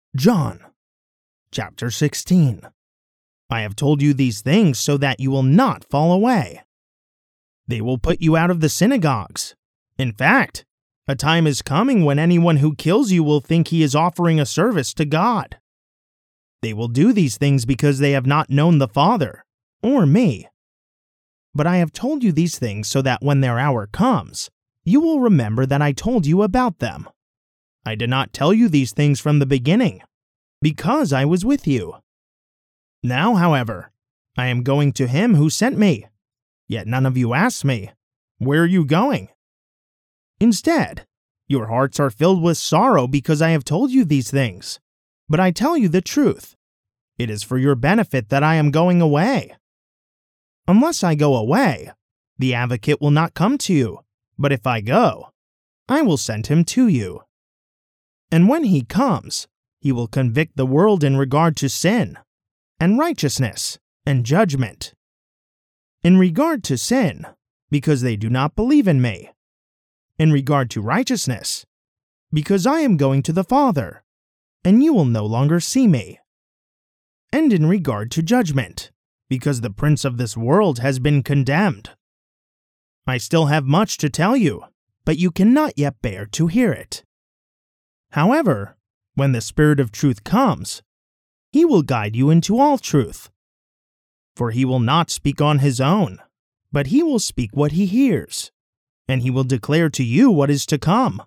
John chapter 16. I have told you these things so that you will not fall away. They will put you out of the synagogues. In fact, a time is coming when anyone who kills you will think he is offering a service to God. They will do these things because they have not known the Father, or me. But I have told you these things so that when their hour comes, you will remember that I told you about them. I did not tell you these things from the beginning, because I was with you. Now, however, I am going to him who sent me, yet none of you asked me, "Where are you going?" Instead, your hearts are filled with sorrow because I have told you these things. But I tell you the truth. It is for your benefit that I am going away. Unless I go away, the advocate will not come to you, but if I go, I will send him to you. And when he comes, he will convict the world in regard to sin, and righteousness, and judgment. In regard to sin, because they do not believe in me. In regard to righteousness, because I am going to the Father, and you will no longer see me. And in regard to judgment, because the prince of this world has been condemned. I still have much to tell you, but you cannot yet bear to hear it. However, when the Spirit of truth comes, he will guide you into all truth. For he will not speak on his own, but he will speak what he hears, and he will declare to you what is to come.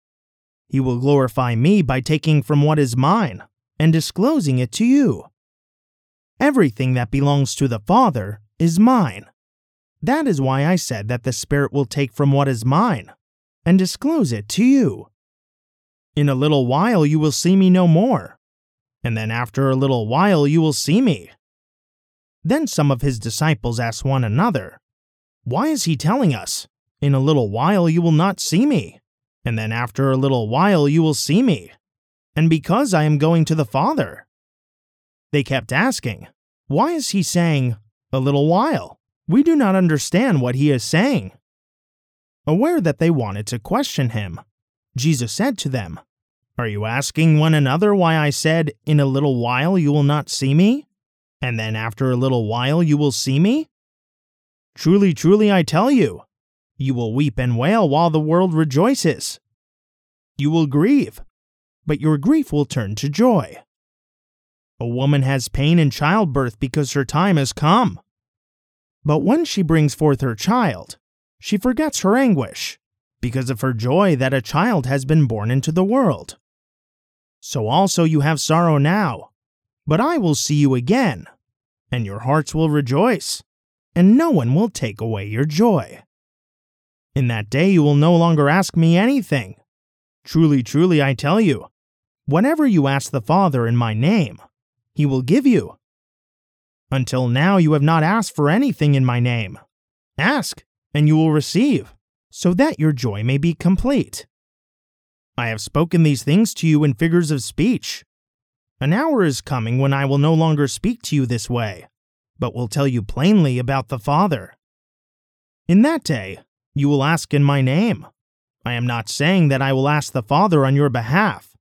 He will glorify me by taking from what is mine and disclosing it to you. Everything that belongs to the Father is mine. That is why I said that the Spirit will take from what is mine and disclose it to you. In a little while you will see me no more, and then after a little while you will see me. Then some of his disciples asked one another, "Why is he telling us, 'In a little while you will not see me, and then after a little while you will see me, and because I am going to the Father?'" They kept asking, "Why is he saying, 'a little while'? We do not understand what he is saying." Aware that they wanted to question him, Jesus said to them, "Are you asking one another why I said, 'In a little while you will not see me, and then after a little while you will see me'? Truly, truly, I tell you, you will weep and wail while the world rejoices. You will grieve, but your grief will turn to joy. A woman has pain in childbirth because her time has come. But when she brings forth her child, she forgets her anguish, because of her joy that a child has been born into the world. So also you have sorrow now, but I will see you again, and your hearts will rejoice, and no one will take away your joy. In that day you will no longer ask me anything. Truly, truly, I tell you, whatever you ask the Father in my name, he will give you. Until now you have not asked for anything in my name. Ask, and you will receive, so that your joy may be complete. I have spoken these things to you in figures of speech. An hour is coming when I will no longer speak to you this way, but will tell you plainly about the Father. In that day, you will ask in my name. I am not saying that I will ask the Father on your behalf.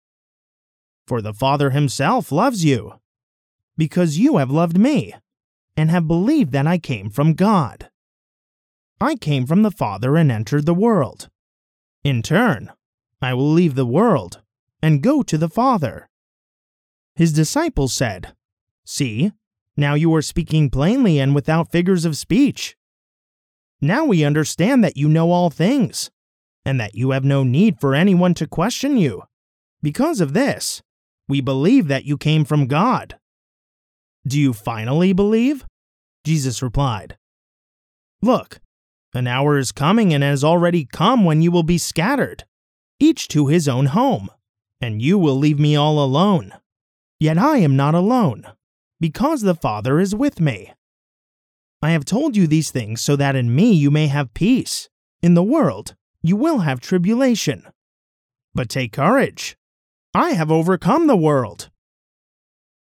For the Father himself loves you, because you have loved me, and have believed that I came from God. I came from the Father and entered the world. In turn, I will leave the world and go to the Father." His disciples said, "See, now you are speaking plainly and without figures of speech. Now we understand that you know all things, and that you have no need for anyone to question you. Because of this, we believe that you came from God." "Do you finally believe?" Jesus replied, "Look, an hour is coming and has already come when you will be scattered, each to his own home, and you will leave me all alone. Yet I am not alone, because the Father is with me. I have told you these things so that in me you may have peace. In the world you will have tribulation. But take courage. I have overcome the world."